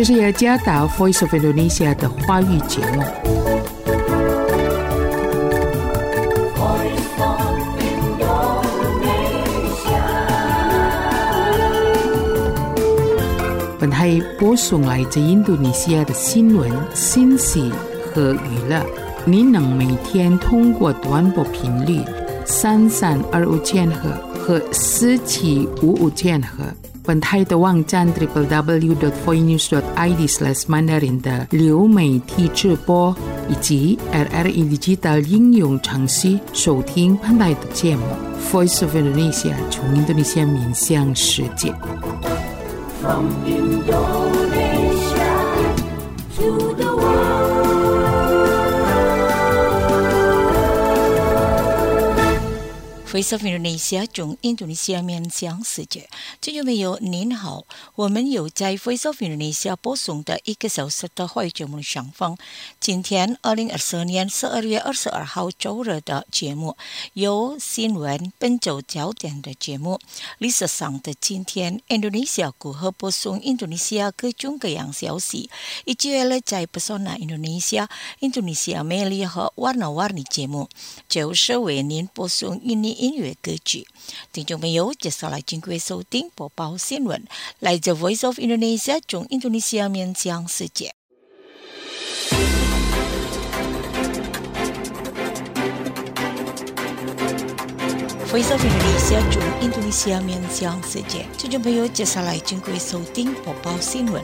这是雅加达 Voice of Indonesia 的华语节目。本台播送来自印度尼西亚的新闻、信息和娱乐。您能每天通过短波频率3325千赫和4755千赫。本台的网站 www.voinews.id/mandarin 的流媒体直播以及 RRI Digital 应用程序收听本台的节目 Voice of Indonesia 从印度尼西亚面向世界。From Indonesia to the world。Voice of Indonesia 从印度尼西亚面向世界。听众朋友您好，我们有在 Voice of Indonesia 播送的1个小时的华语节目上方。今天2024年12月22号周日的节目有新闻本周焦点的节目。历史上的今天，印度尼西亚如何播送印度尼西亚各种各样消息，以及为了在 Pesona Indonesia 印度尼西亚魅力和warna-warni节目，就是为您播送印尼音乐歌曲。听众朋友，接下来请各位收听播报新闻，来自 Voice of Indonesia 从印度尼西亚面向世界。Voice of Indonesia 从印度尼西亚面向世界。听众朋友，接下来请各位收听播报新闻。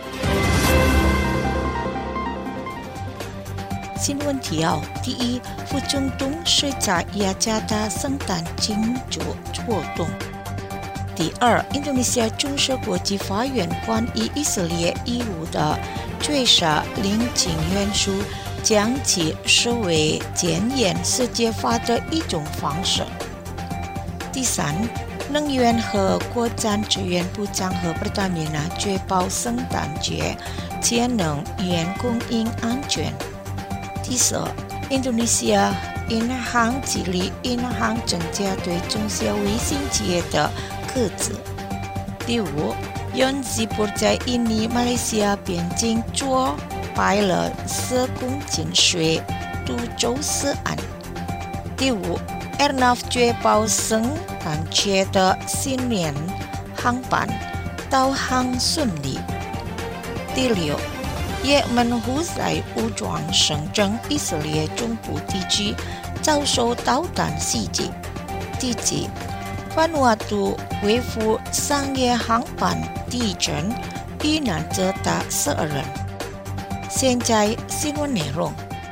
新闻提要：第一，副总统是在雅加达圣诞庆祝活动；第二，印度尼西亚中设国际法院关于以色列义务的追杀令请愿书，将其视为检验世界法的一种方式；第三，能源和国家资源部长和Pertamina确保圣诞节节能源供应安全。第四，印度尼西亚银行激励银行增加对中小微型企业的课资。第五，原吉普在印尼马来西亚边境捉摆了4公斤水毒走私案。第五， Airnav 确保圣诞节的新年航班导航顺利。第六，也门胡塞武装声称以色列中部地区遭受导弹袭击。第七，vanuatu恢复商业航班地震，遇难者达12人。现在新闻内容。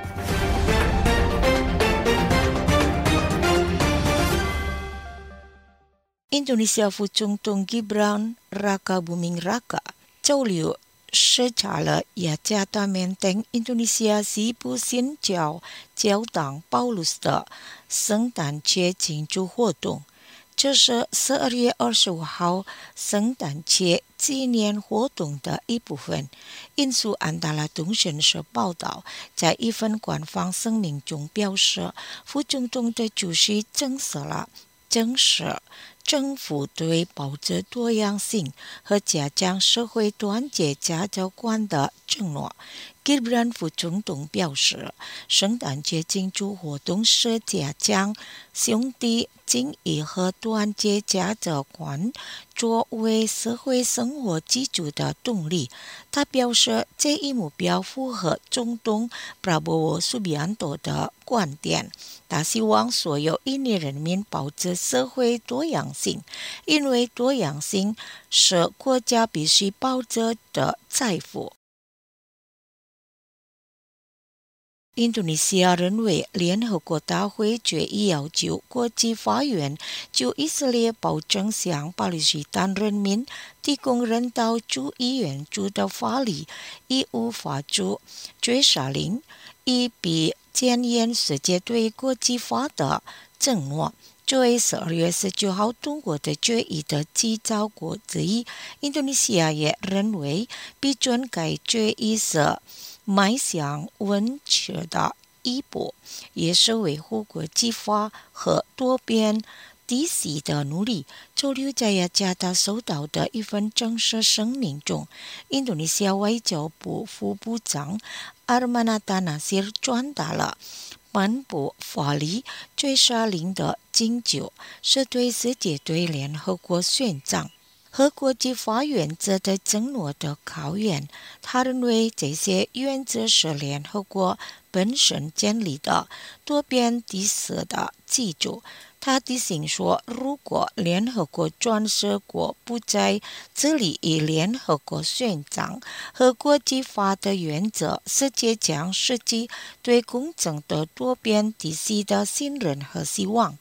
印度尼西亚副总统 Gibran Rakabuming Raka 周六视察了雅加达缅甸印度尼西亚西部新教教堂保鲁斯的圣诞节庆祝活动，这是12月25号圣诞节纪念活动的一部分。印度安达拉通讯社报道，在一份官方声明中表示，副总统的主席证实政府对保持多样性和加强社会团结价值观的承诺。Gibran 副总统表示，圣诞节庆祝活动是加强兄弟情谊和团结价值观作为社会生活基础的动力。他表示，这一目标符合总统 Prabowo Subianto 的观点。他希望所有印尼人民保持社会多样性，因为多样性是国家必须保持的财富。印度尼西亚认为，联合国大会决议要求国际法院就以色列保证向巴勒斯坦人民提供人道主义援助的法律已无法出追杀令，以比检验世界对国际法的承诺。作为12月19号通过的决议的缔造国之一，印度尼西亚也认为批准该决议是迈向稳确的一步，也是维护国际法和多边抵死的努力。周六在雅加达收到的一份正式声明中，印度尼西亚外交部副部长阿尔曼纳达纳西尔传达了颁布法律追杀令的请求，是对世界对联合国宣战和国际法原则的承诺的考验。他认为这些原则是联合国本身建立的多边体制的基础。他提醒说，如果联合国专设国不在这里以联合国宣战和国际法的原则，世界将失去对公正的多边体系的信任和希望。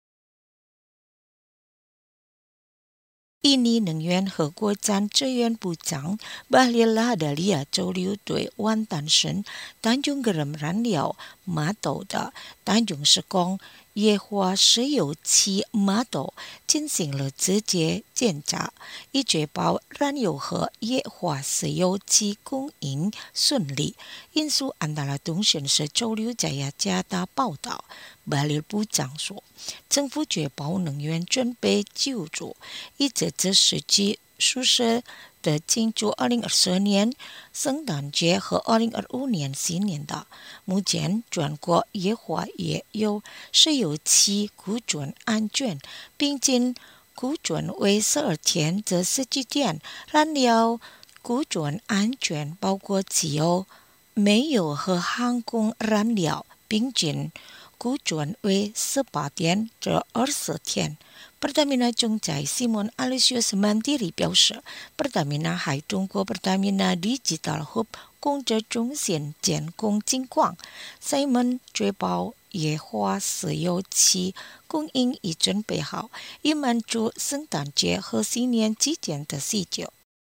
印尼能源和国产资源部长巴列拉达利亚周六对湾单省单用garam燃料码头的单用施工液化石油气码头进行了直接检查，以确保燃油和液化石油气供应顺利。印苏安达拉通讯社周六在雅加达报道，巴列部长说，政府确保能源准备救助，以这时期宿舍的庆祝2024年圣诞节和2025年新年的。目前全国液化页有石油气库存安全，并且库存为12天至17天。燃料库存安全包括汽油、煤油和航空燃料，并且库存为18天至20天。Pertamina 总裁 Simon Aloysius Mandiri 表示， Pertamina 还通过 Pertamina Digital Hub 控制中心监控情况。Simon 确保液化石油气供应已准备好，以满足圣诞节和新年期间的需求。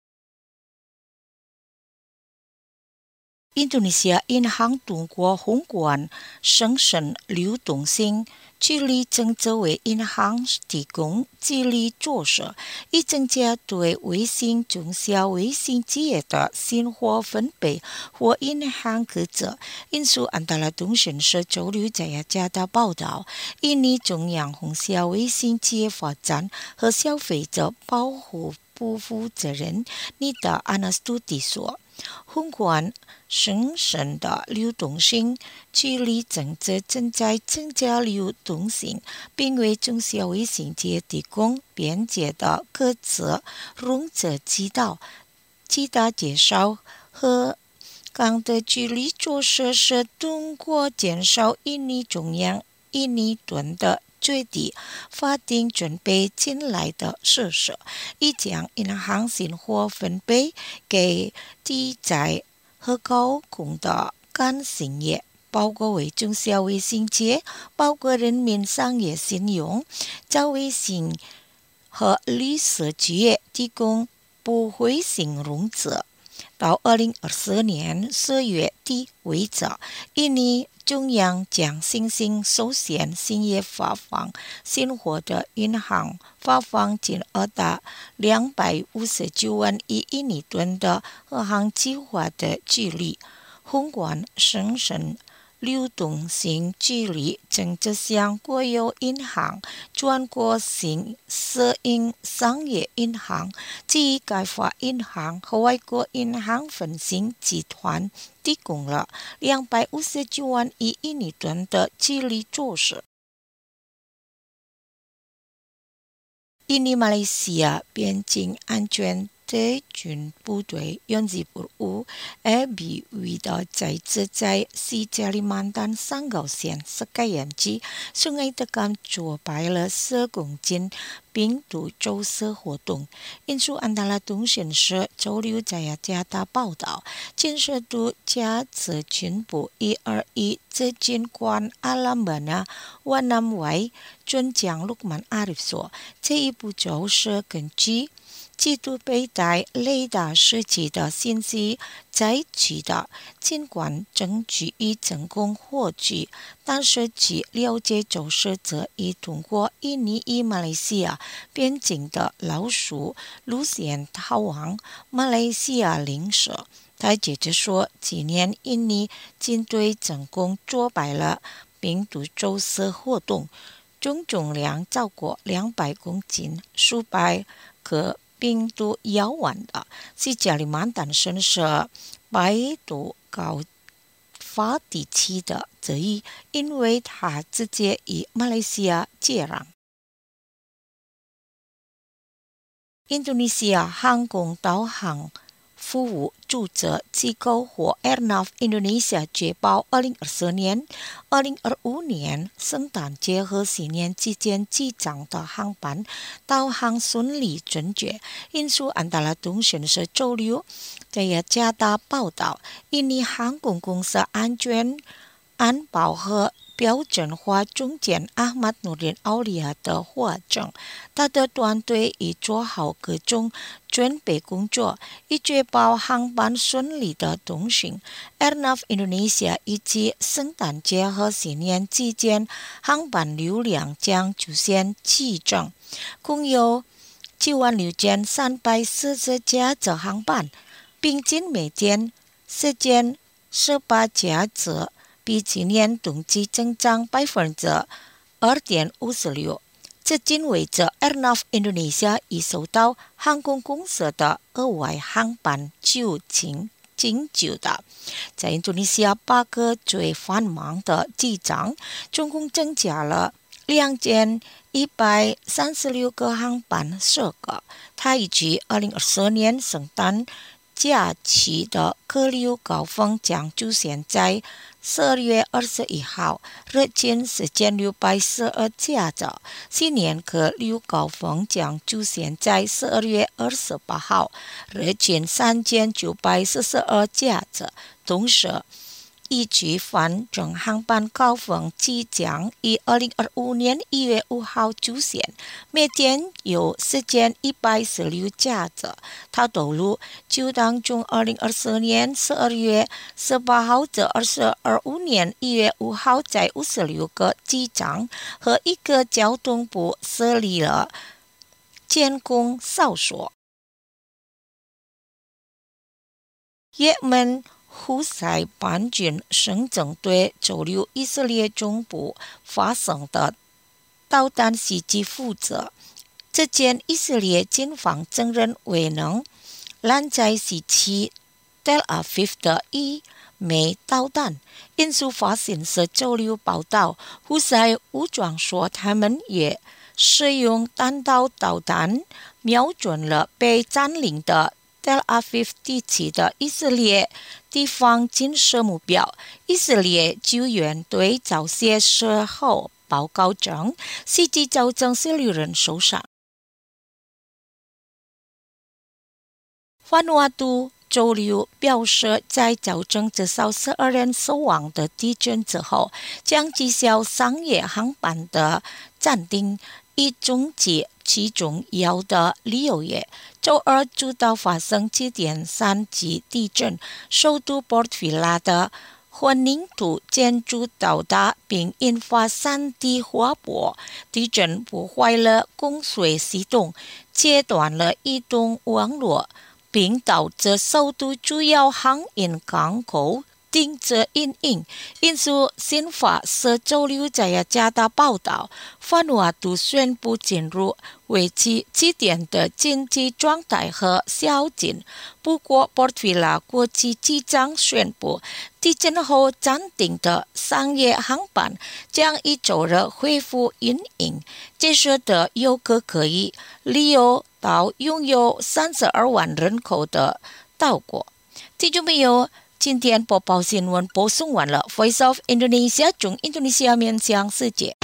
印度尼西亚银行通过宏观生产流动性激励政策为银行提供激励措施，以增加对微型中小微型企业的薪火分配或银行格子。印苏安达拉通讯社周六在雅加达报道，印尼中央红小微型企业发展和消费者保护部负责人尼达阿纳斯图蒂说，宏观生产的流动性激励政策正在增加流动性，并为中小微型企业提供便捷的各自融资渠道。其他介绍和港的激励措施是通过减少印尼中央印尼盾的最低法定准备金来的设施，以将银行薪火分配给低债和高工的干行业，包括为中小微型企业，包括人民商业信用、小微型和绿色企业提供不回性融资。到2024年4月底为止，印尼中央将进行首先兴业发放薪火的银行发放金额达259万亿印尼盾的各项计划的激励。宏观生产流动性激励政策向国有银行、全国性私营商业银行、及开发银行和外国银行分行集团提供了259万亿印尼盾的激励措施。印尼马来西亚边境安全敌军部队永吉部伍 ABW 的在此在西加里曼丹三号线Sekayam sungai tekan捉白了10公斤病毒走私活动。印苏安达拉通讯社周六在雅加达报道，建设度加持军部121执勤官阿拉曼纳瓦南外准将陆曼阿里说，这一步骤是根据记录佩戴雷达设计的信息采取的，尽管证据已成功获取，但是据了解走私者已通过印尼与马来西亚边境的老鼠路线逃往马来西亚领事。他接着说，今年印尼军队成功捉败了病毒走私活动， 总重量超过200公斤，数百个病毒咬完的，是加里曼丹省是百度高发地区的之一，因为它直接与马来西亚接壤。印度尼西亚航空导航服务注册机构和 Airnav Indonesia 捷报2024年、2025年圣诞节和新年之间机长的航班导航顺利准确。印度安达拉通讯社周六在雅加达报道，印尼航空公司安全安保和标准化总监阿马努林奥利亚的获证，他的团队已做好各种准备工作，以确保航班顺利的通行。Airnav Indonesia 预计圣诞节和新年之间航班流量将出现激增，共有96,340架次航班，平均每天时间18架次，比今年同期增长2.56%。至今为止 ，Airnav Indonesia 已收到航空公司的额外航班9请请求的。在印度尼西亚8个最繁忙的机场，总共增加了2136个航班设个。它预计2024年圣诞假期的客流高峰将出现在12月21号，日均4612架次；新年客流高峰将出现在12月28号，日均3942架次。同时，依据反正航班高峰即将于2025年1月5号出现，每天有4116架次。他透露，就当中2024年12月18号至2025年1月5号在56个机场和一个交通部设立了监控哨所。也门胡塞叛军声称对周六以色列中部发生的导弹袭击负责。这件以色列军方承认未能拦在西区 Tel Aviv 的一枚导弹。印度法新社周六报道，胡塞武装说他们也使用弹道导弹瞄准了被占领的Tel Aviv 地区的以色列地方建设目标。以色列救援队早些时候报告称，袭击造成16人受伤。vanuatu 瓦努阿图周六表示，在造成至少12人死亡的地震之后，将取消商业航班的暂定，以终结其重要的理由也。周二主导发生7.3级地震，首都 Port Vila 的混凝土建筑倒塌，并引发山地滑坡。地震破坏了供水系统，切断了移动网络，并导致首都主要航运港口停止营运。印度新华社周六在雅加达报道，vanuatu瓦图宣布进入为期7天的紧急状态和宵禁。不过 Port Vila 国际机场宣布，地震后暂停的商业航班将于周日恢复营运。这使得游客可以旅游到拥有32万人口的岛国。听众朋友，今天播报新闻播送完了。Voice of Indonesia 从印度尼西亚面向世界。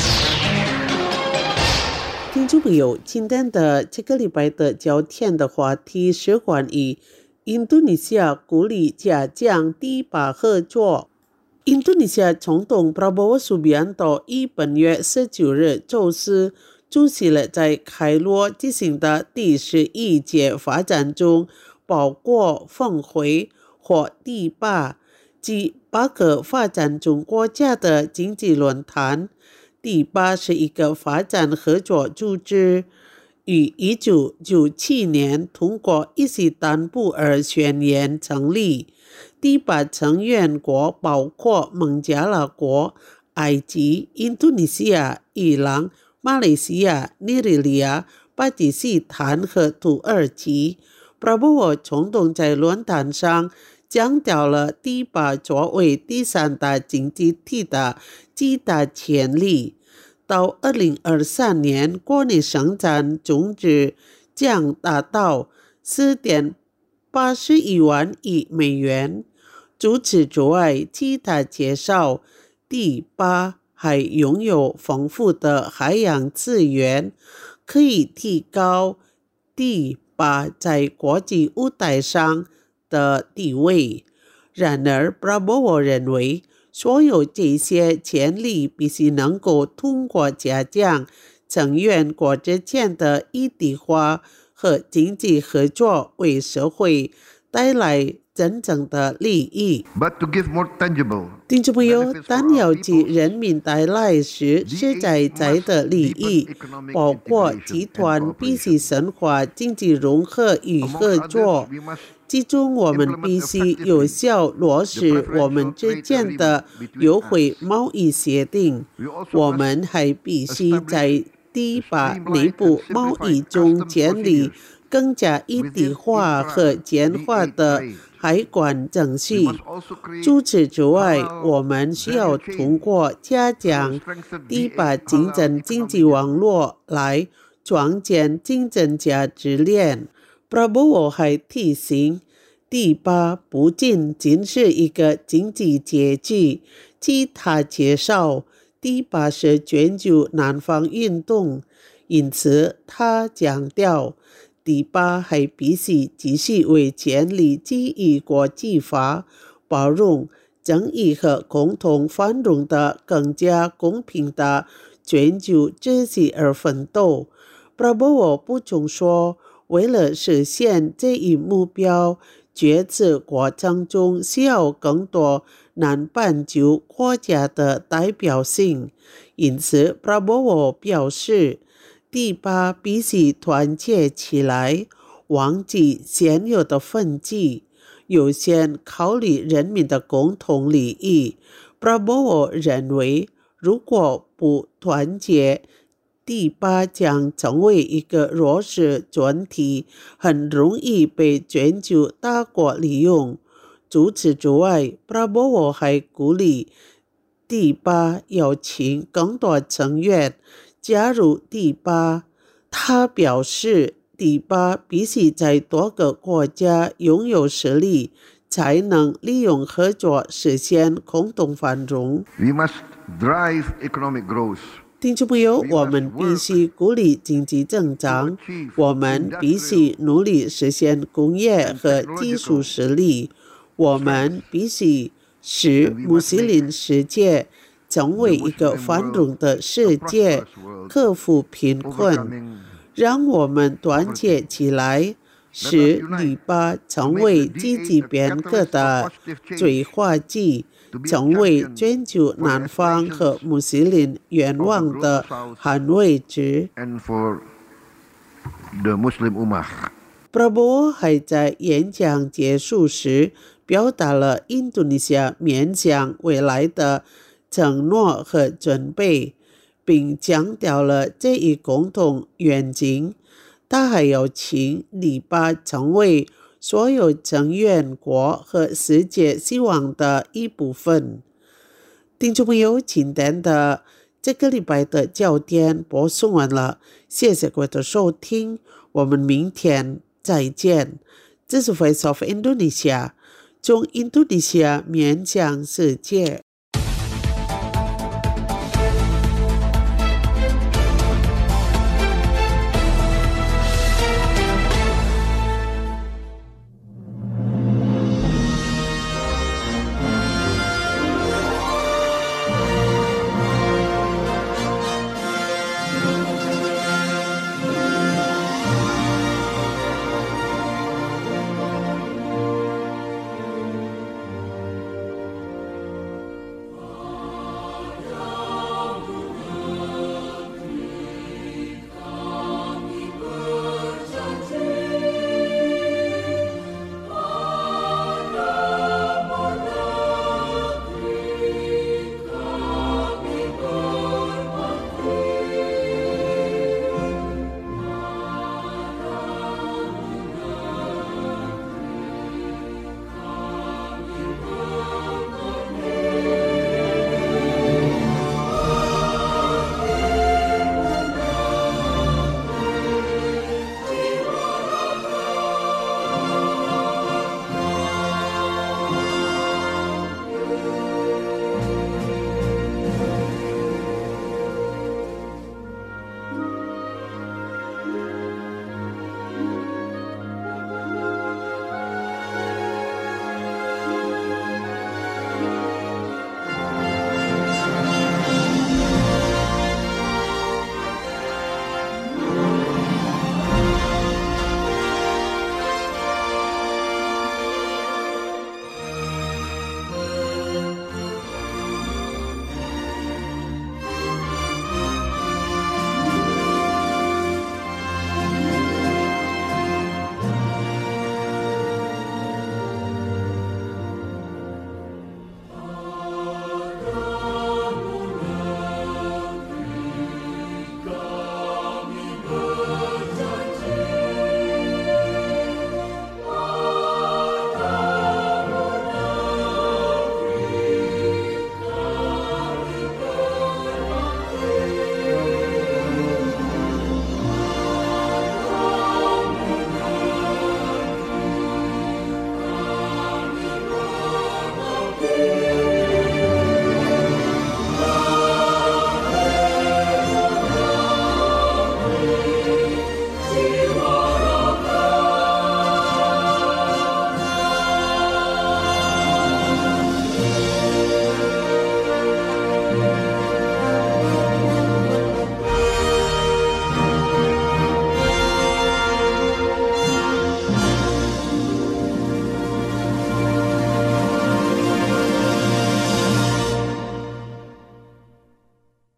听众朋友，今天的这个礼拜的焦点的话题是关于印度尼西亚鼓励加强第8合作。印度尼西亚总统 Prabowo Subianto 于本月19日周四出席了在开罗举行的第11届发展中包括峰会或第8及8个发展中国家的经济论坛。第8是一个发展合作组织，于1997年通过伊斯坦布尔宣言成立。第8成员国包括孟加拉国、埃及、印度尼西亚、伊朗、 马来西亚、尼日利亚、巴基斯坦和土耳其。布拉波沃总统在论坛上强调了第八作为第三大经济体的极大潜力。到2023年，国内生产总值将达到4.81万亿美元。除此之外，其他介绍，第八还拥有丰富的海洋资源，可以提高第八在国际舞台上的地位。然而，布拉波沃认为，所有这些潜力必须能够通过加强成员国之间的一体化和经济合作为社会带来真正的利益。听众朋友，但要给人民带来实在的利益，包括集团必须深化经济融合与合作。其中，我们必须有效落实我们之间的优惠贸易协定。我们还必须在第八内部贸易中建立更加一体化和简化的海关程序。除此之外，我们需要通过加强第八竞争经济网络来创建竞争价值链。布拉波沃还提醒，第八不仅是一个经济结局，其他介绍，第八是全球南方运动，因此他强调，第八还必须继续为建立基于国际法、包容、正义和共同繁荣的更加公平的全球秩序而奋斗。布拉波沃补充说，为了实现这一目标，决策过程中需要更多南半球国家的代表性。因此，布拉波沃表示，第八必须团结起来，忘记现有的分歧，优先考虑人民的共同利益。布拉波沃认为，如果不团结，第八将成为一个弱势团体，很容易被全球大国利用。除此之外，布拉波沃还鼓励第八邀请更多成员加入第八。他表示，第八必须在多个国家拥有实力，才能利用合作实现共同繁荣。 We must drive economic growth. 听众朋友，我们必须鼓励经济增长，我们必须努力实现工业和技术实力，我们必须使穆斯林世界成为一个繁荣的世界，克服贫困。让我们团结起来，使第八成为积极变革的催化剂，成为全球南方和穆斯林愿望的捍卫者。布拉波沃还在演讲结束时表达了印度尼西亚面向未来的承诺和准备，并强调了这一共同愿景。他还要请第八成为所有成员国和世界希望的一部分。听众朋友，今天的这个礼拜的焦点播送完了，谢谢各位的收听，我们明天再见。这是 Voice of Indonesia， 从印度尼西亚面向世界。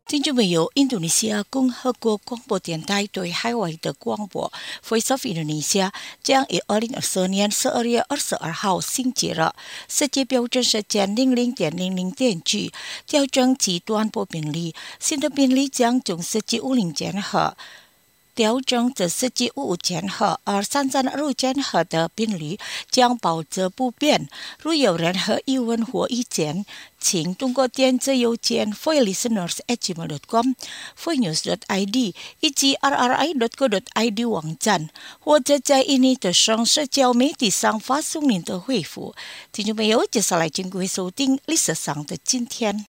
听众朋友，印度尼西亚共和国广播电台对海外的广播 Voice of Indonesia 将于2024年12月22号新接了世界标准时间00:00点举，调整其短波频率，新的频率将从1750千赫调整至1755千赫，而332千赫的频率将保持不变。如有任何疑问或意见，请通过电子邮件 voilisteners@gmail.com、voinews.id 以及 rri.co.id 网站，或者在印尼的上社交媒体上发送您的回复。听众朋友，接下来请各位收听历史上的今天。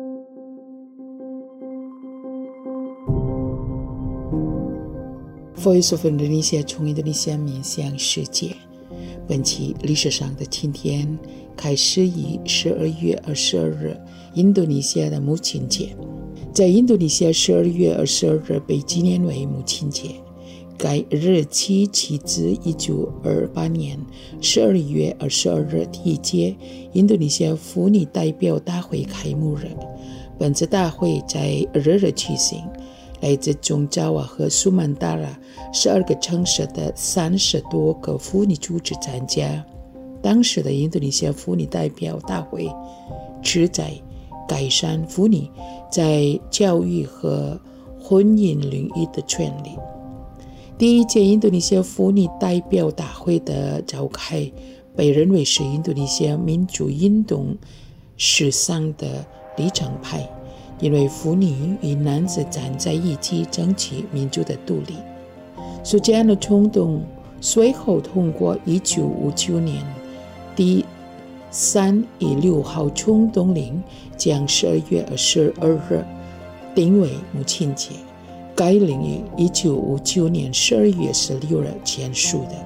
Voice of Indonesia 从印度尼西亚面向世界。本期历史上的今天开始于12月22日，印度尼西亚的母亲节。在印度尼西亚12月22日被纪念为母亲节。该日期起自1928年12月22日第一届印度尼西亚妇女代表大会开幕日。本次大会在日举行，来自中爪哇和苏曼达拉12个城市的30多个妇女组织参加。当时的印度尼西亚妇女代表大会旨在改善妇女在教育和婚姻领域的权利。第一届印度尼西亚妇女代表大会的召开被认为是印度尼西亚民主运动史上的里程碑，因为妇女与男子站在一起争取民主的独立。苏这样的冲动随后通过1959年第316号冲动令，将12月22日定为母亲节。该令于1959年12月16日签署的。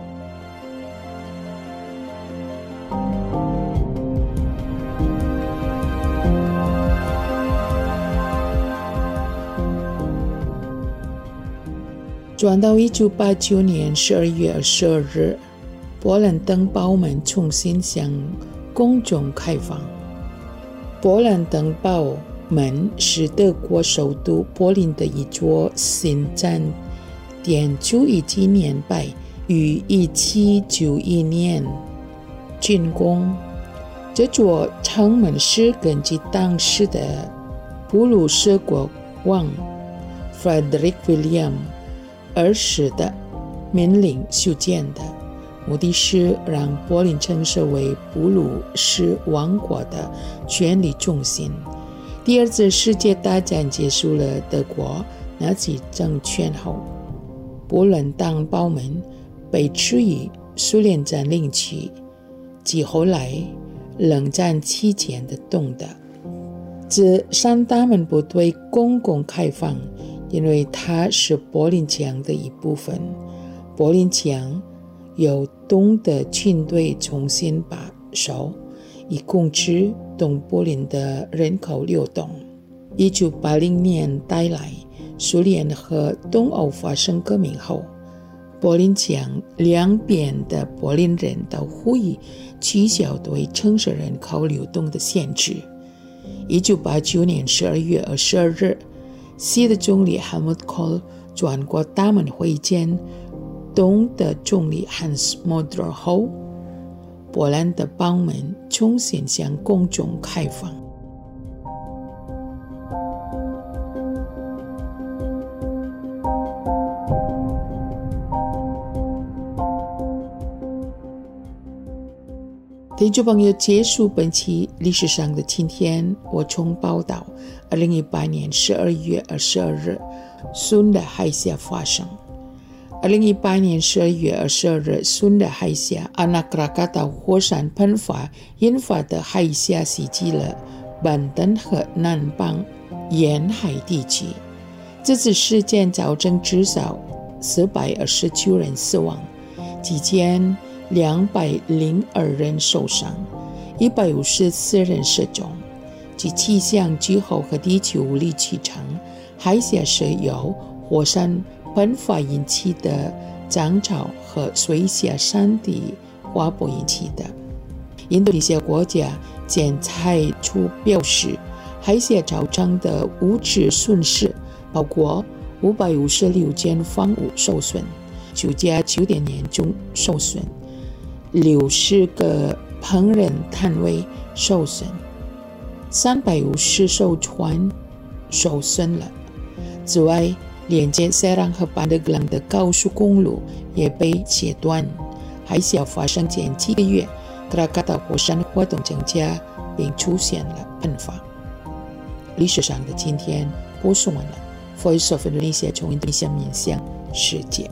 转到1989年12月22日，波兰登堡门重新向公众开放。波兰登堡门是德国首都柏林的一座新站点，9亿纪念碑，于1791年竣工。这座城门是根据当时的普鲁士国王 Frederick William 二世的命令修建的，目的是让柏林城市为普鲁士王国的权力中心。第二次世界大战结束了德国纳粹政权后，波兰登堡门被置于苏联占领区，及后来冷战期间的东德。自三大门不对公共开放，因为它是柏林墙的一部分。柏林墙由东德军队重新把守，以控制东柏林的人口流动。1980年代来，苏联和东欧发生革命后，柏林墙两边的柏林人都呼吁取消对城市人口流动的限制。1989年12月22日，西德总理 Helmut Kohl 转过大门会见东德总理 Hans Mödler 后，波兰的堡门重新向公众开放。听众朋友，结束本期历史上的今天，我从报道2018年12月22日孙的海峡发生。2018年12月22日，孙的海峡阿纳克拉卡岛火山喷发引发的海峡袭击了板登和南邦沿海地区。这次事件造成至少429人死亡，期间202人受伤，154人失踪。据气象局后和地球物理局称，海峡是由火山喷发引起的涨潮和水下山地滑坡引起的。印度尼西亚国家检察处表示， 海峡造成的物质损失包括556间房屋受损，9家酒店严重受损，60个烹饪摊位受损，350艘船受损了。此外，连接Serang和Pandeglang的高速公路也被切断。海啸发生前几个月，克拉卡塔火山活动增加，并出现了喷发。历史上的今天播送完了。Voice of Indonesia 从印度尼西亚面向世界。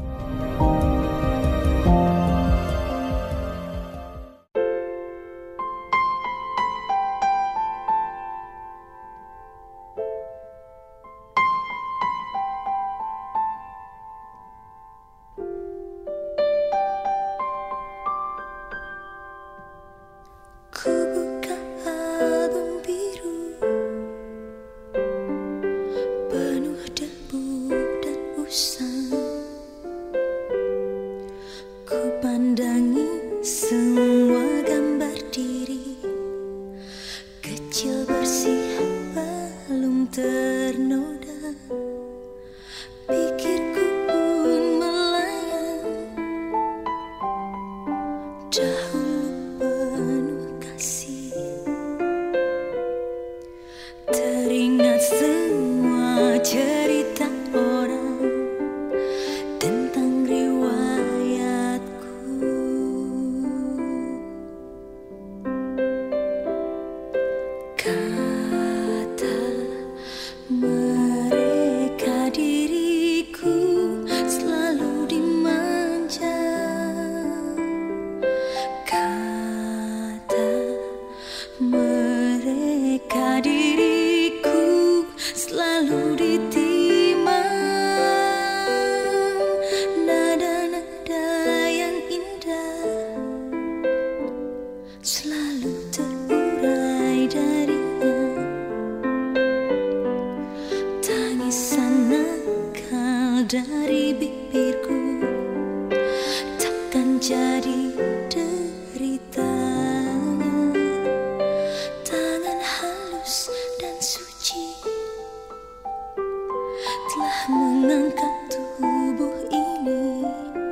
Pandangi semua gambar diri kecil bersih belum ternoda, pikirku pun melayang dahulu penuh kasih, teringat semua cerita orang tentang selalu terurai darinya, tangisan nakal dari bibirku takkan jadi deritanya. Tangan halus dan suci telah mengangkat tubuh ini,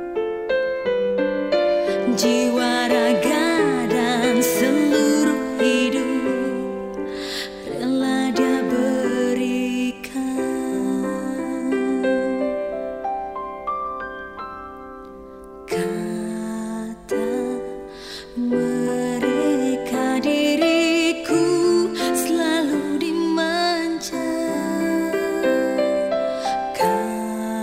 jiwa raga seluruh hidup rela dia berikan. Kata mereka diriku selalu dimanja, kata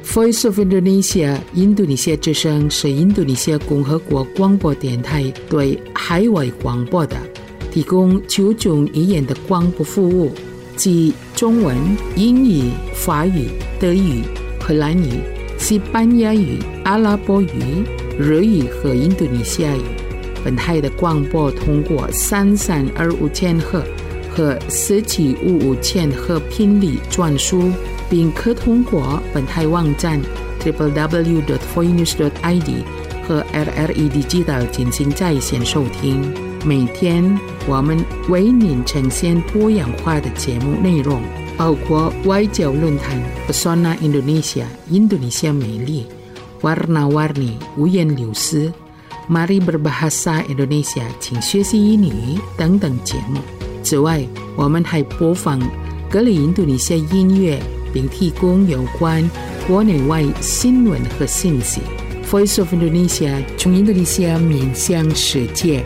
Voice of Indonesia 印度尼西亚之声是印度尼西亚共和国广播电台对海外广播的提供9种语言的广播服务，即中文、英语、法语、德语、荷兰语、西班牙语、阿拉伯语、日语和印度尼西亚语。本台的广播通过3325千赫和4755千赫频率转输，并可通过本台网站 www.voinews.id 和 RRI Digital 进行在线收听。每天我们为您呈现多样化的节目内容，包括外交论坛 Pesona Indonesia 印度尼西亚美丽 Warna-Warni 五颜六色 Mari Berbahasa Indonesia 请学习英语等等节目。此外，我们还播放各类印度尼西亚音乐，并提供有关国内外新闻和信息。Voice of Indonesia 从印度尼西亚面向世界。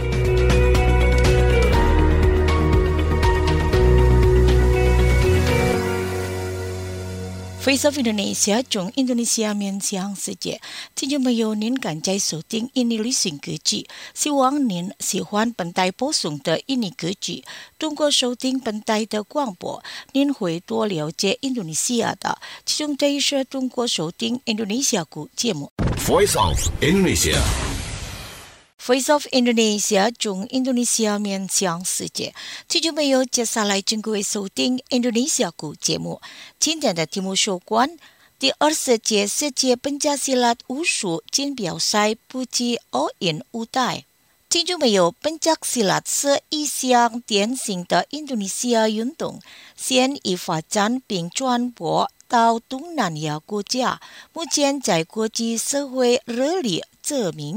Voice of Indonesia 从印度尼西亚面向世界，听众朋友，您赶在收听印尼旅行歌曲，希望您喜欢本台播送的印尼歌曲。通过收听本台的广播，您会多了解印度尼西亚的，其中这一是通过收听印度尼西亚语节目。 Voice of Indonesia。Voice of Indonesia 从印度尼西亚面向世界，听众朋友，接下来请各位收听印度尼西亚语节目。今天的题目有关第20届世界本家希腊武术锦标赛不及奥运舞台。听众朋友，本家希腊是一项典型的印度尼西亚运动，现已发展并传播到东南亚国家，目前在国际社会热烈证明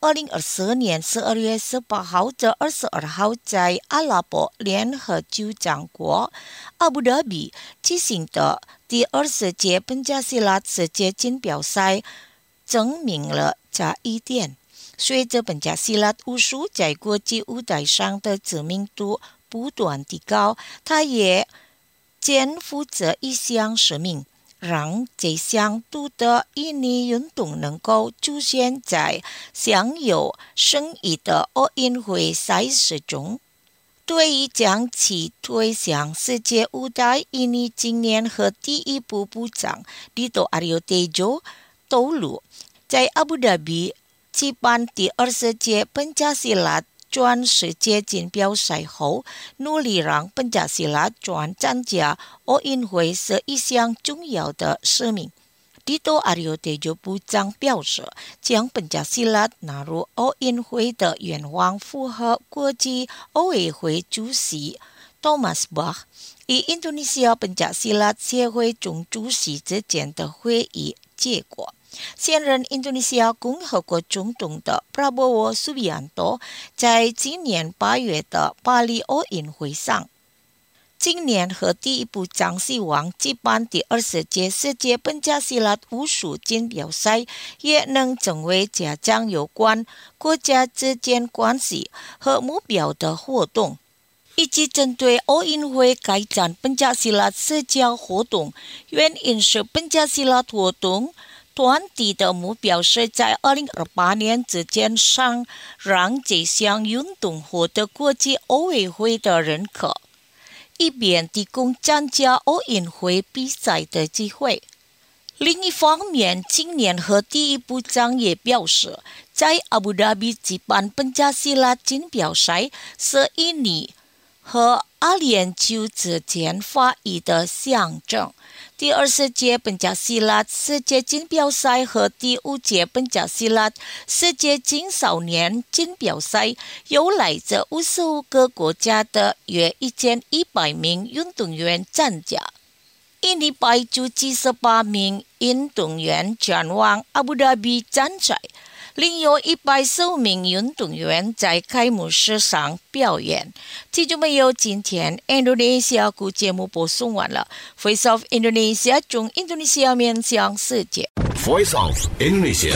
2024年12月18号至22号在阿拉伯联合酋长国阿布达比进行的第20届本家希腊世界锦标赛证明了这一点。随着本家希腊武术在国际舞台上的知名度不断提高，它也肩负着一项使命，让这项独特印尼运动能够出现在享有声誉的奥运会赛事中。对于将其推向世界舞台，印尼今年和第一部部长Dito Aryo Tejo透露，在阿布达比举办第20届本家希腊转世界锦标赛后，努力让本家希腊转参加奥运会是一项重要的使命。Dito Aryo Tejo部长表示，将本家希腊纳入奥运会的愿望符合国际奥委会主席 Thomas Bach 与印度尼西亚本家希腊协会总主席之间的会议结果。现任印度尼西亚共和国总统的 Prabowo Subianto 在今年8月的巴黎奥运会上，今年和第一部长希望举办第20届世界本家希腊武术锦标赛，也能成为加强有关国家之间关系和目标的活动，以及针对奥运会开展本家希腊社交活动。原因是本家希腊活动团体的目标是在2028年之前上让这项运动获得国际奥委会的认可，以便提供参加奥运会比赛的机会。另一方面，今年和第一部长也表示，在阿布达比举办本家希腊锦标赛是印尼和阿联酋之间发育的象征。第20届本家希腊世界锦标赛和第5届本家希腊世界青少年锦标赛由来自55个国家的约1100名运动员参加。印尼派出78名运动员前往阿布达比参赛，另有115名运动员在开幕式上表演。听众朋友，今天印度尼西亚语节目播送完了。Voice of Indonesia 从印度尼西亚面向世界。 Voice of Indonesia。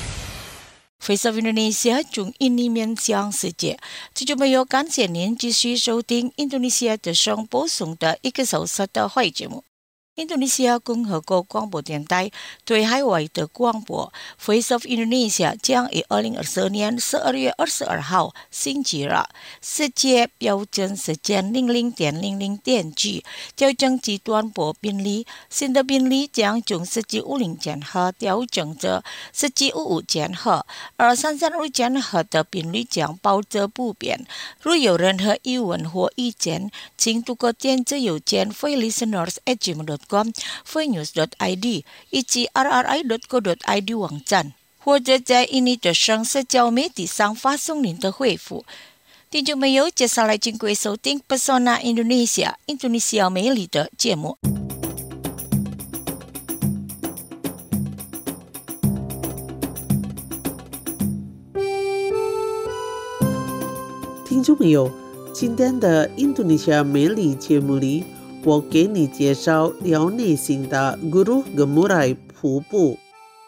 Voice of Indonesia 从印尼面向世界。听众朋友，感谢您继续收听印度尼西亚之声播送的1个小时的会节目。 印度尼西亚共和国广播电台对海外的广播 Voice of Indonesia 将于2024年12月22号星期二世界标准时间00:00点起调整至短波频率，新的频率将从1750千赫调整至1755千赫，而335千赫的频率将保持不变。如有任何疑问或意见，请透过电子邮件 voicelisteners@gmail.com、voicenews.id 以及 rri.co.id 网站，或者在印尼的社交媒体上发送您的回复。听众朋友，接下来请各位收听 Pesona Indonesia 印度尼西亚美丽的节目。 听众朋友，今天的印度尼西亚美丽节目里，我给你介绍辽内型的 Gunung Gemurai 瀑布。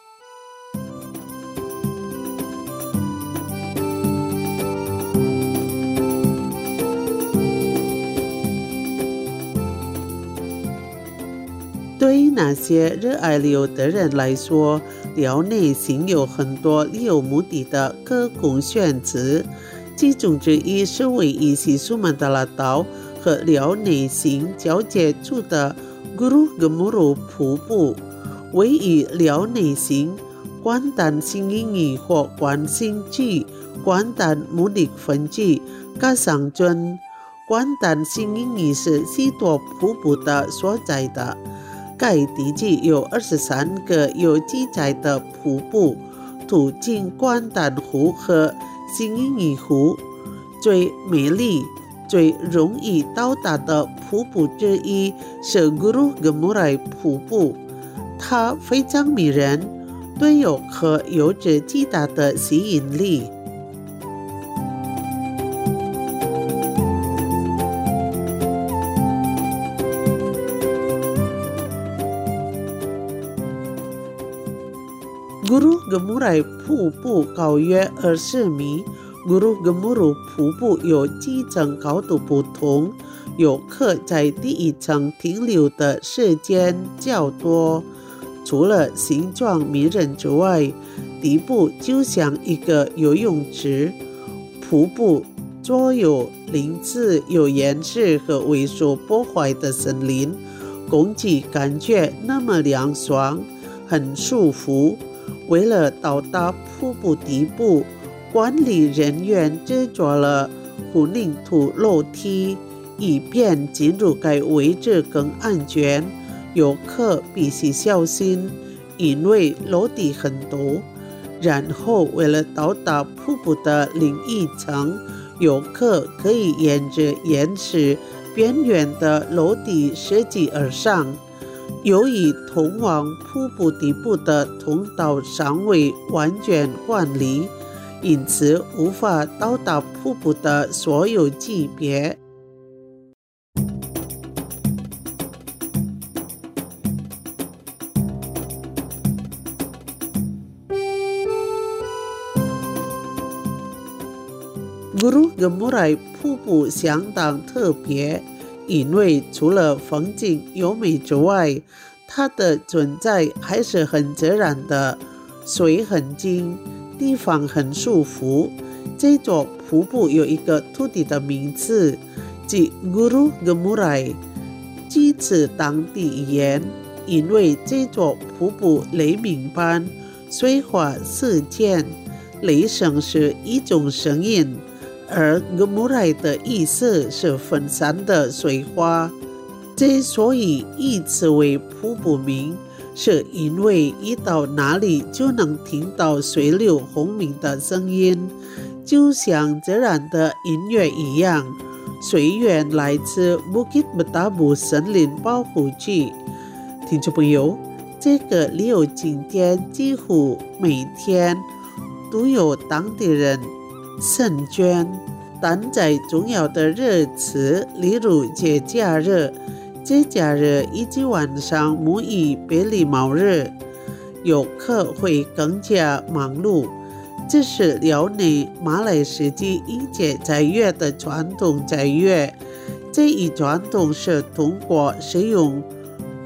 对于那些热爱旅游的人来说，辽内行有很多旅游目的的可供选择，其中之一是位于西苏曼达拉岛和辽内行交界处的 Gunung Gemuruh 瀑布。位于辽内行关丹新英语或关新区关丹穆尼分区加上镇。关丹新英语是许多瀑布的所在的。该地区有23个有记载的瀑布，途经关丹湖和新英语湖。最美丽、最容易到达的瀑布之一是 Gunung Gemurai 瀑布，它非常迷人，对游客有着极大的吸引力。Gunung Gemurai 瀑布高约20米。Gunung Gemuruh 瀑布有几层高度不同，游客在第一层停留的时间较多。除了形状迷人之外，底部就像一个游泳池。瀑布左右鳞次有岩石和未受破坏的森林，空气感觉那么凉爽，很舒服。为了到达瀑布底部，管理人员制作了混凝土楼梯，以便进入该位置更安全。游客必须小心，因为楼梯很陡。然后为了到达瀑布的另一层，游客可以沿着岩石边缘的楼梯拾级而上。由于通往瀑布底部的通道尚未完全管理，因此无法到达瀑布的所有级别。Gunung Gemurai 瀑布相当特别，因为除了风景优美之外，它的存在还是很自然的，水很静，地方很舒服。这座瀑布有一个土地的名字，即 Gunung Gemurai， 据此当地语言，因为这座瀑布雷鸣般，水花四溅，雷声是一种声音，而 Gemurai 的意思是分散的水花。之所以以此为瀑布名，是因为一到那里就能听到水流轰鸣的声音，就像自然的音乐一样。水源来自 Bukit Betabu 森林保护区。听众朋友，这个旅游景点几乎每天都有当地人申捐，但在重要的日子，例如节假日以及晚上母语别礼貌日，游客会更加忙碌。这是辽内马来世纪迎接斋月的传统斋月。这一传统是通过使用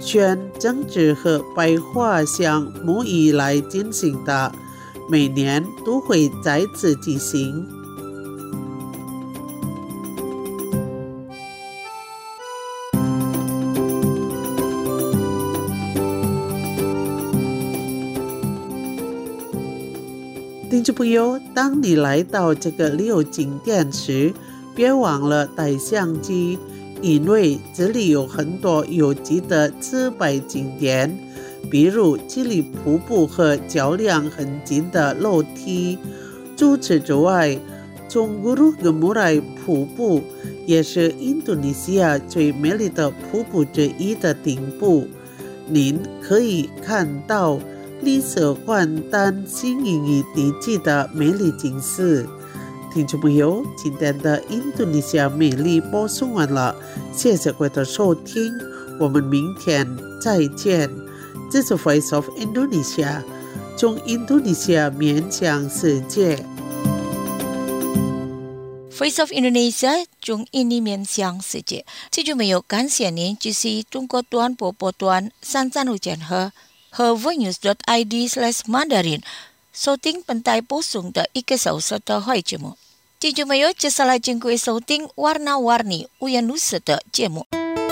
选政治和白话项目以来进行的，每年都会再次举行。听众朋友，当你来到这个旅游景点时，别忘了带相机，因为这里有很多有趣的自拍景点，比如距离瀑布和桥梁很近的楼梯。除此之外，中古鲁格穆莱瀑布也是印度尼西亚最美丽的瀑布之一的顶部，您可以看到绿色环淡、新颖与地质的美丽景色。听众朋友，今天的印度尼西亚美丽播送完了，谢谢各位的收听，我们明天再见。这是 Voice of Indonesia， 从印度尼西亚面向世界。 Voice of Indonesia 从印尼面向世界。听众朋友，感谢您支持中国短波波段335和 voinews.id/Mandarin 收听本台播送的1个小时的会节目。听众朋友，接下来请各位收听 Warna-Warni Uyan Nusa 的节目。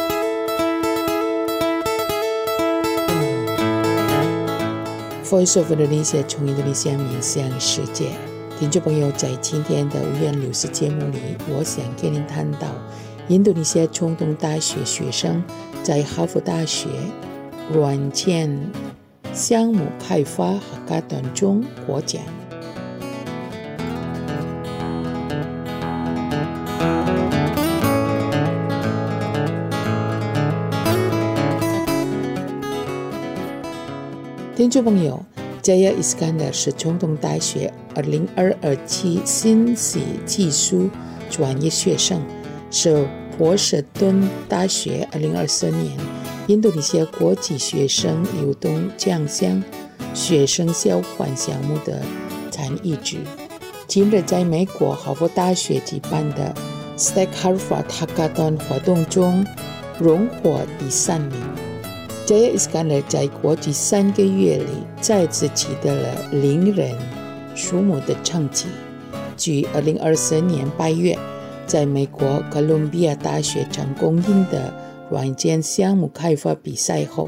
Voice of Indonesia 从印度尼西亚面向世界。听众朋友，在今天的五颜六色节目里，我想跟您谈到印度尼西亚总统大学学生在哈佛大学软件项目开发哈卡顿中获奖。听众朋友，Jaya Iskandar 是总统大学2022信息技术专业学生，是波士顿大学2024年印度尼西亚国际学生流动奖项学生交换项目的参与者。今日在美国哈佛大学举办的 Stack Harvard Hackathon 活动中荣获第3名。Jaya Iskandar 在过去3个月里再次取得了令人瞩目的成绩。据2024年8月在美国哥伦比亚大学成功赢得软件项目开发比赛后，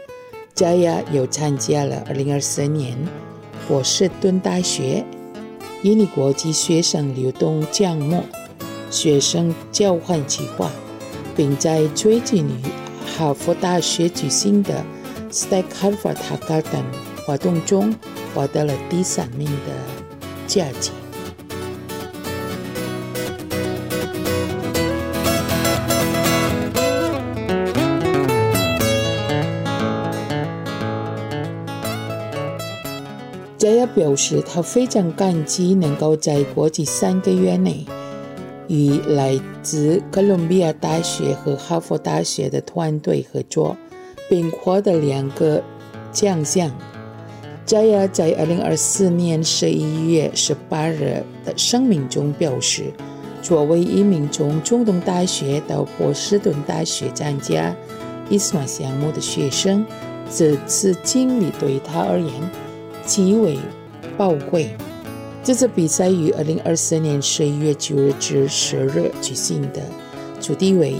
Jaya 又参加了2024年波士顿大学印尼国际学生流动项目学生交换计划，并在最近于哈佛大学举行的 Stack Harvard Hackathon 活动中获得了第3名的佳绩。Jaya 表示，他非常感激能够在过去3个月内与来自哥伦比亚大学和哈佛大学的团队合作，并获得2个奖项。Jaya 在2024年11月18日的声明中表示，作为一名从总统大学到波士顿大学参加ISMA项目的学生，这次经历对他而言极为宝贵。这次比赛于2024年11月9日至10日举行的，主题为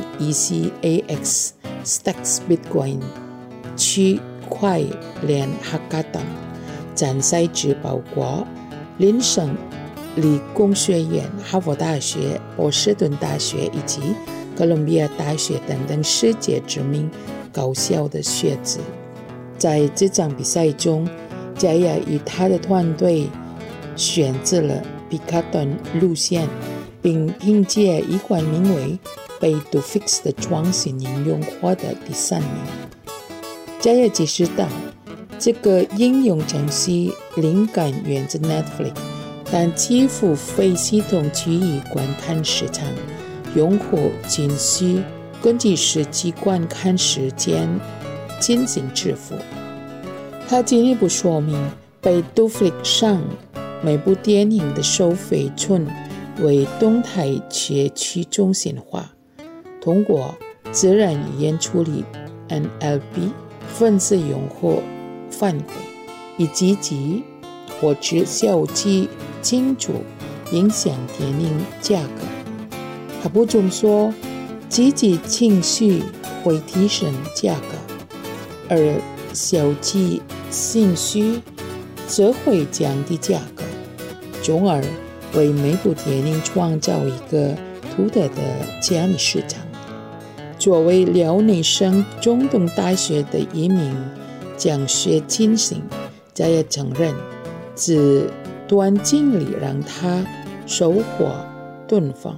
ECAX Stacks Bitcoin 区块链 Hackathon， 参赛者包括林省理工学院、哈佛大学、波士顿大学以及哥伦比亚大学等等世界知名高校的学子。在这场比赛中，Jaya与他的团队选择了比卡顿路线，并凭借一款名为 Pay-to-Fix 的创新应用获得第3名。Jaya 解释道，这个应用程序灵感源自 Netflix， 但几乎非系统区域观看时长，用户仅需根据实际观看时间进行支付。他进一步说明，被 Netflix 上每部电影的收费寸为动态且去中心化，通过自然语言处理 NLP 粉丝用户反馈，以积极或者消极因素影响电影价格。他补充说，积极情绪会提升价格，而消极情绪则会降低价格，从而为每部电影创造一个独特的加密市场。作为辽宁省中东大学的一名奖学金生，他也承认这段经历让他收获顿丰。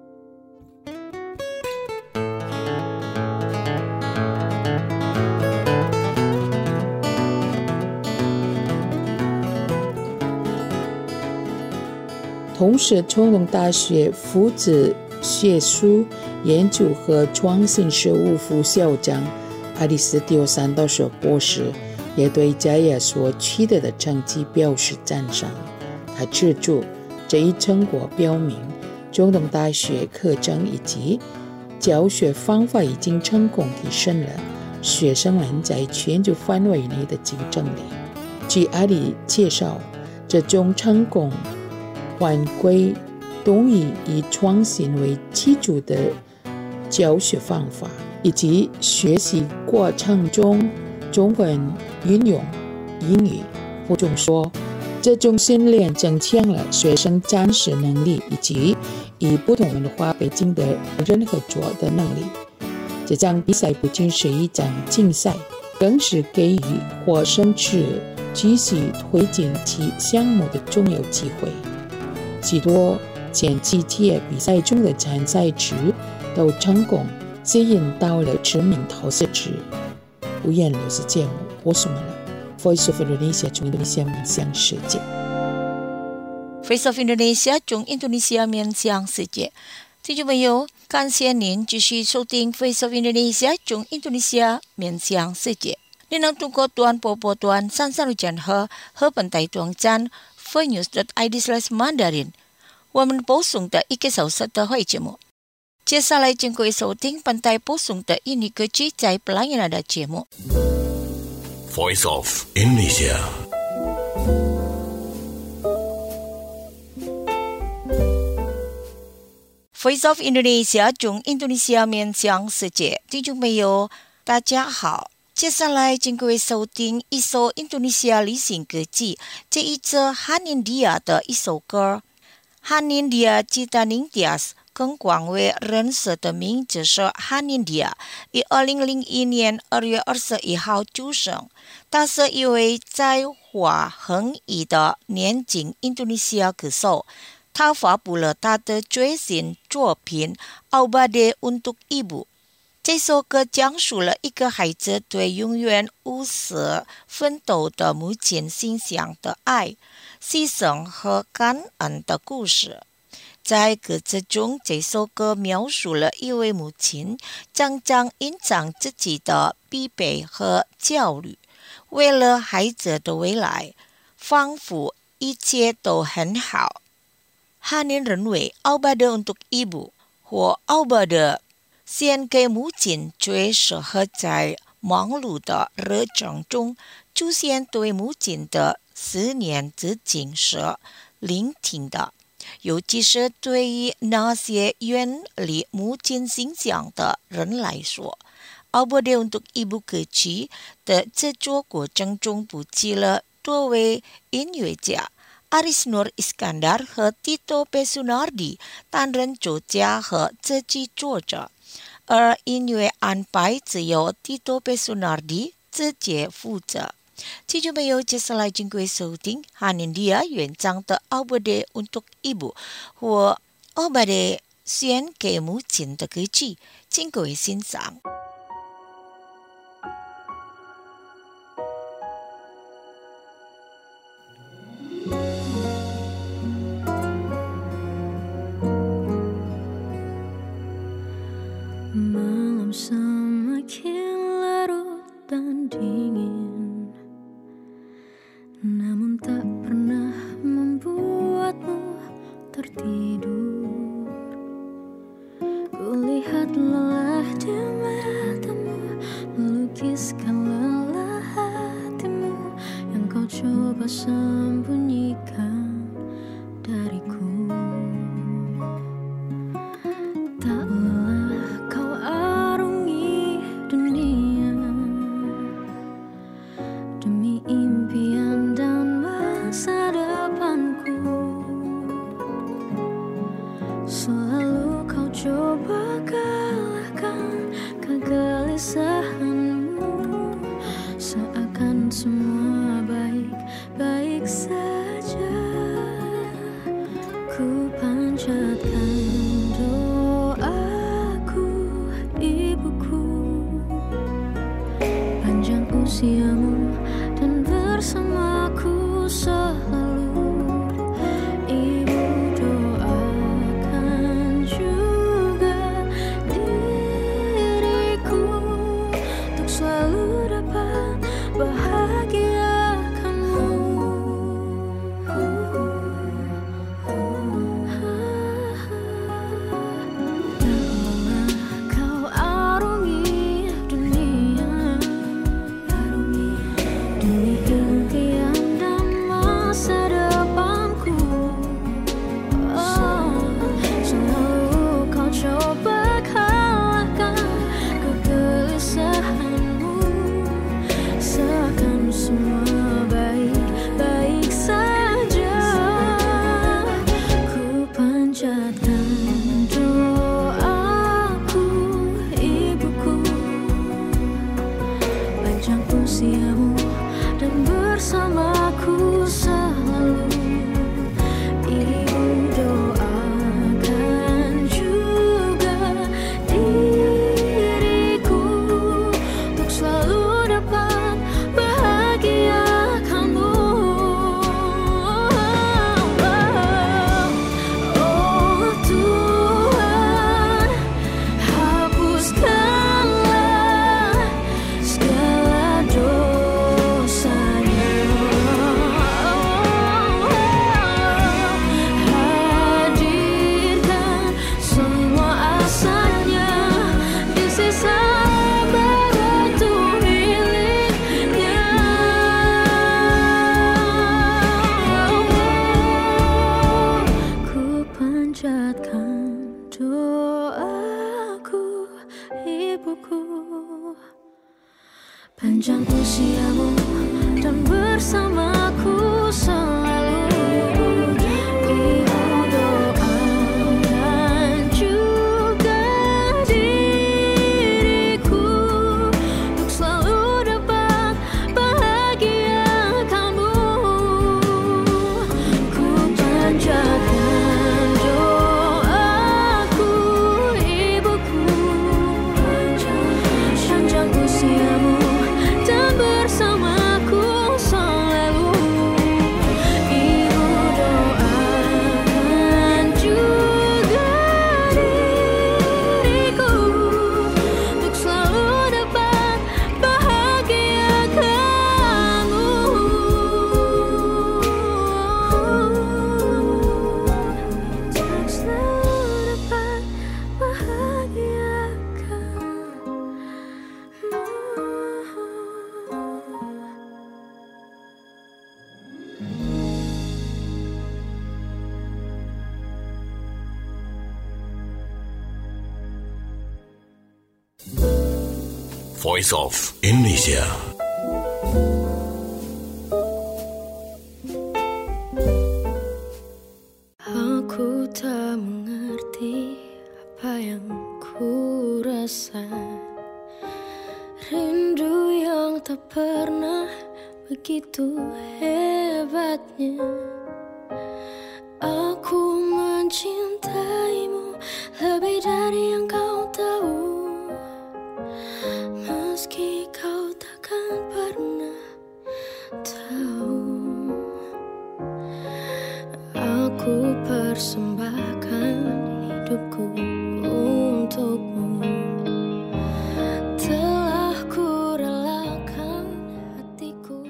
同时，中东大学负责学术研究和创新事务副校长阿里斯蒂奥·桑多索博士也对加亚所取得的成绩表示赞赏。他指出，这一成果表明，中东大学课程以及教学方法已经成功提升了学生们在全球范围内的竞争力。据阿里介绍，这种成功回归东以创新为基础的教学方法，以及学习过程中充分运用英语。补充说，这种训练增强了学生展示能力以及与不同文化背景的人合作的能力。这场比赛不仅是一场竞赛，更是给予获胜者继续推进其项目的重要机会。许多前几届比赛中的参赛者都成功吸引到了知名投资者。无言流是节目播送了 Voice of Indonesia 中印度尼西亚面向世界。 Voice of Indonesia 中印度尼西亚面向世界。听众朋友，感谢您继续收听 Voice of Indonesia 中印度尼西亚面向世界。您能通过短波段33路和本台网站 voinews.id/Mandarin 我们播送的1个小时的会节目。接下来请各位收听本台播送的印尼歌曲在pelayanan的节目。 Voice of Indonesia。 Voice of Indonesia 中印度尼西亚面向世界。听众朋友大家好，接下来请各位收听一首印度尼西亚流行歌曲，这一则哈尼迪亚的一首歌。哈尼迪亚吉达宁迪亚斯更广为人识的名字是哈尼迪亚，于2001年2月21号出生。他是一位才华横溢的年轻印度尼西亚歌手。他发布了他的最新作品《Aubade Untuk Ibu》。这首歌讲述了一个孩子对永远无私奋斗的母亲心想的爱、牺牲和感恩的故事。在歌词中，这首歌描述了一位母亲常常隐藏自己的疲惫和焦虑，为了孩子的未来，仿佛一切都很好。哈尼认为 Aubade Untuk Ibu 或 Aubade 献给母亲最适合在忙碌的日程中出现对母亲的思念之情是聆听的，尤其是对于那些远离母亲形象的人来说。Aubade Untuk Ibu 歌曲的制作过程中不计了多位音乐家Aris Nur Iskandar 和 Tito Pesunardi 担任作家和自己作者，而音乐安排只由 Tito Pesunardi 自己负责。听众朋友，接下来请各位收听哈尼迪亚原唱的 Aubade Untuk Ibu 或 Aubade 献给母亲的歌曲，请各位欣赏。 Malam semakin larut dan dingin, namun tak pernah membuatmu tertidur. Kulihat lelah di matamu sembunyikan dariku. Tak lelah kau arungi dunia demi impian dan masa depanku. Selalu kau coba kalahkan kegelisahanmu, seakan semua baik-baik saja. Ku panjatkan doaku, ibuku, panjang usiamu dan bersamaku selalu. Ibu doakan juga diriku untuk selalu dapat bahagiakanmu. Taklah kau arungi dunia demi impian dan masa depanku. Selalu kau coba kalahkan kegelisahanmu, seakan semua baik-baik saja. Ku panjatkan doaku, ibuku, panjang usiamu dan bersamaku selalu. Ibu doakan juga diriku untuk selalu dapat bahagiakanmu. Oh Tuhan, hapuskanlah segala dosanya. Hadirkan semua asanya di sisa waktu miliknya. Ku panjatkan doaku, ibuku, panjang usiamu dan bersamaku selalu. Ibu doakan juga diriku untuk selalu dapat bahagiakanmu. Ku panjatkan doaku, ibuku, panjang usiamu dan bersamaku selalu. Ibu doakan juga diriku untuk selalu dapat bahagiakanmu. Untuk selalu dapat Voice of Indonesia. Aku tak mengerti apa yang ku rasa, rindu yang tak pernah begitu hebatnya. Aku mencintaimu lebih dari yang kau tahu, meski kau takkan pernah tahu. Aku persembahkan hidupku untukmu, telah ku relakan hatiku.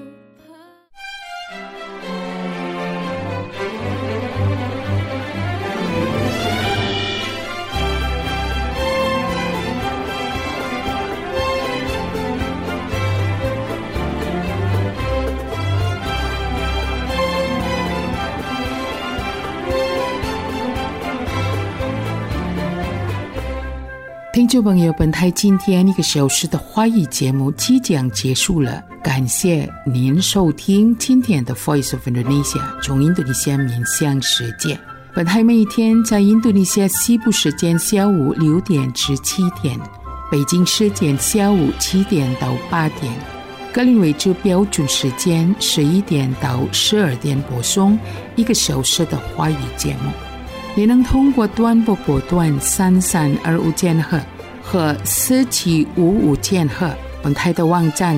听众朋友，本台今天1个小时的华语节目即将结束了，感谢您收听今天的 Voice of Indonesia 从印度尼西亚面向世界。本台每天在印度尼西亚西部时间下午6点至7点，北京时间下午7点到8点，格林威治标准时间11点到12点播送1个小时的华语节目。你能通过短波波段3325千赫和4755千赫，本台的网站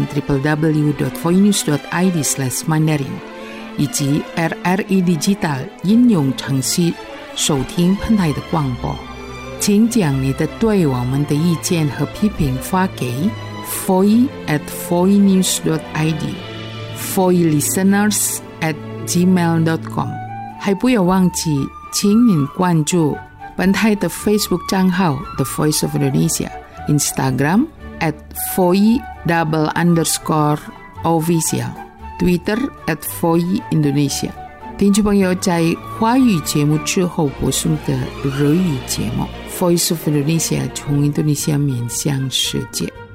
www.voinews.id/mandarin 以及 RRI Digital 应用程序收听本台的广播。请将你的对我们的意见和批评发给 foi@voinews.id foilisteners@gmail.com。 还不要忘记请您关注本台的 Facebook 账号 The Voice of Indonesia， Instagram @foi_official， Twitter @foiindonesia。 听众朋友，在华语节目之后播送的日语节目 Voice of Indonesia 从印度尼西亚面向世界。